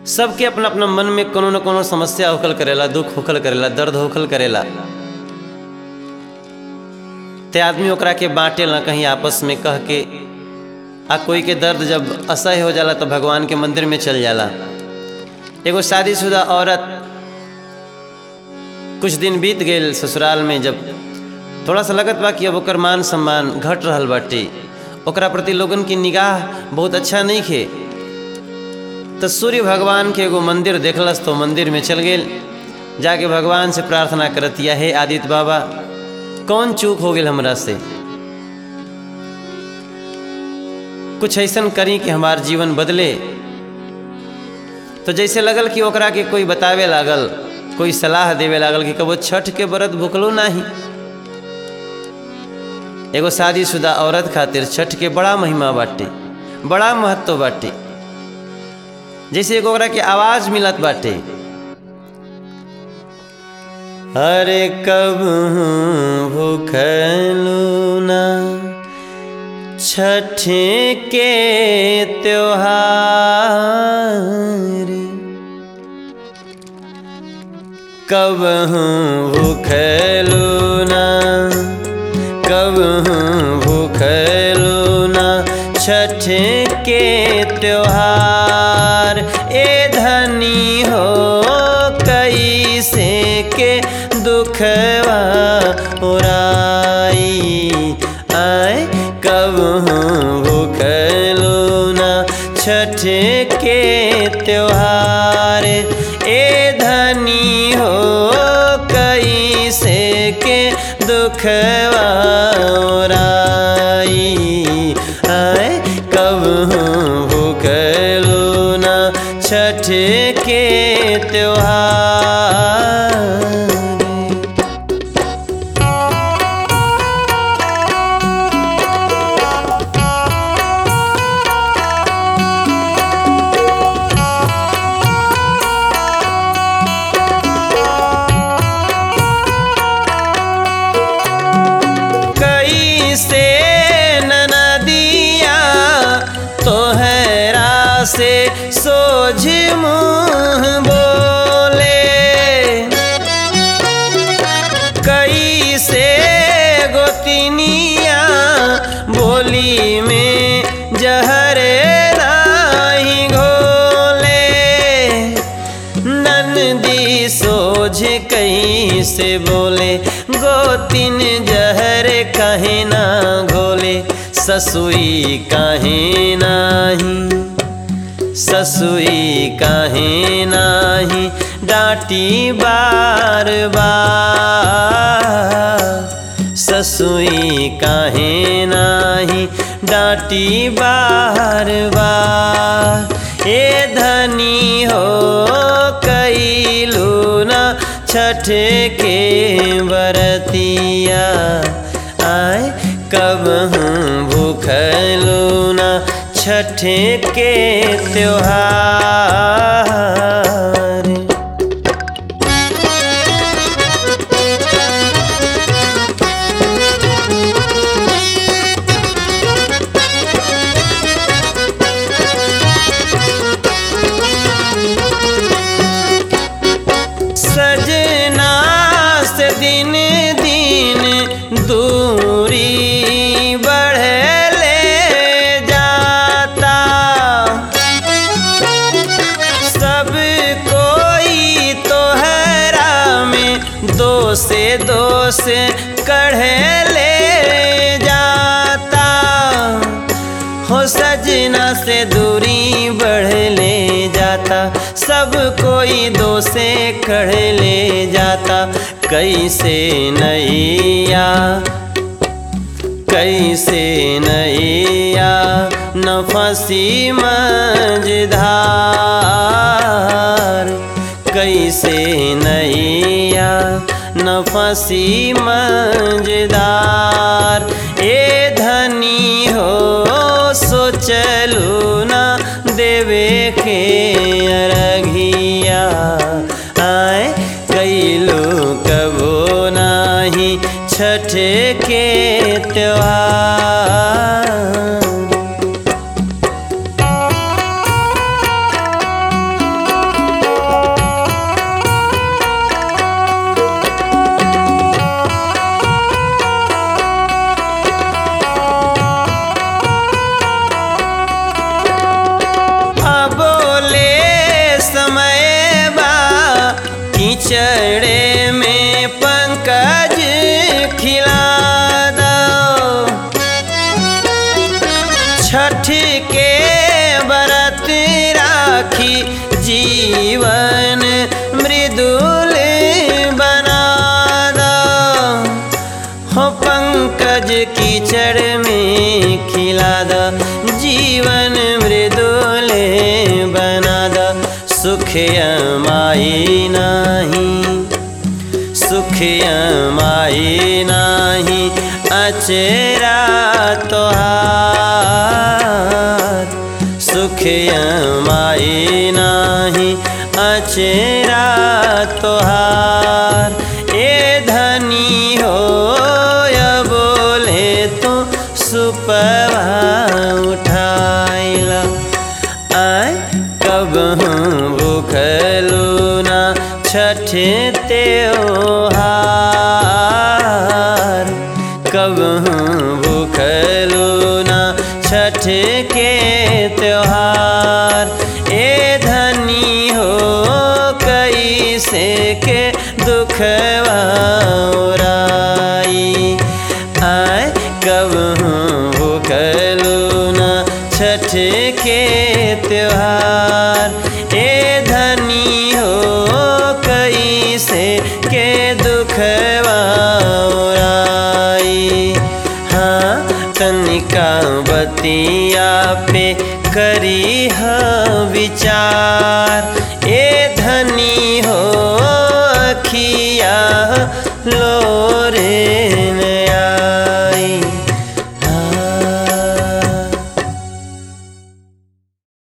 सबके अपना अपना मन में कोनो न कोनो समस्या होखल करेला, दुख होखल करेला, दर्द होखल करेला। ते आदमी ओकरा के बांटेला कहीं आपस में कह के। आ कोई के दर्द जब असह्य हो जाला तो भगवान के मंदिर में चल जाला। एगो शादीशुदा औरत कुछ दिन बीत गए ससुराल में, जब थोड़ा सा लगत बा कि अब ओकर मान सम्मान घट रहल बाटे, ओकरा प्रति लोगन की निगाह बहुत अच्छा नहीं खे, तो सूर्य भगवान के एगो मंदिर देखलस तो मंदिर में चल गेल। जाके भगवान से प्रार्थना करतिया, हे आदित्य बाबा, कौन चूक हो गेल हमरा से, कुछ ऐसन करी कि हमार जीवन बदले। तो जैसे लगल कि ओकरा के कोई बतावे लागल, कोई सलाह देवे लागल कि कबो छठ के व्रत भूखलो नहीं। एगो शादीशुदा औरत खातिर छठ के बड़ा महिमा बाटे, बड़ा महत्व बाटे। जैसे एगो ओकरा के आवाज मिलत बाटे, अरे कब भूखलू ना छठ के त्योहार, कब भूखलू ना, कब भूखलू ना छठ के त्योहार। ए धनी हो कैसे के दुखवा उराई, आए कब भूखलू ना छठ के त्योहार। ए धनी हो कैसे के दुखवा उराई, आए कब भूखलू ना छठ के त्योहार। कैसे ननदिया तोहरा से सोझ मुँह बोले, कैसे गोतिनिया बोली में जहर नाही घोले। ननदी सोझ कैसे बोले, गोतिन जहर कहे ना घोले। ससुई काहे नाही, ससुई काहे नाही डांटी बार बार, ससुई काहे नाही डांटी बार बार। ए धनी हो कैलू ना छठ के बरतिया, आए कब भूखलू ना छठ के त्योहार। सजना से दिन दिन दूरी बढ़ ले जाता, सब कोई तोहरा में दो से कढ़ ले जाता। हो सजना से दूरी बढ़ ले जाता, सब कोई दो से कढ़ ले जाता। कैसे नैया, कैसे नैया न फंसी मझधार, कैसे नैया न फंसी मझधार। ए धनी हो सोचलू ना देवे के अरघिया, आए कैलू कबो नाही छठ के त्योहार। छठ के व्रत राखी जीवन मृदुल बना दो। हो पंकज कीचड़ में खिला दो, जीवन मृदुल बना दो। सुख अमाई नहीं, सुख अमाई नाही अचेरा तोहार। सुख अमाई नाही अचेरा तोहार। ए धनी हो या बोले तो सुपवा उठाइला। आय कब भूखलू ना छठ त्योहार। कब भूखलू ना छठ के त्योहार। ए धनी हो कैसे के दुखवा ओराई। आय कब भूखलू ना छठ के त्योहार। ए धनी हो कैसे के दुखवा ओराई। हाँ तनिका बतिया पे करी ह विचार। ए धनी हो अखिया लो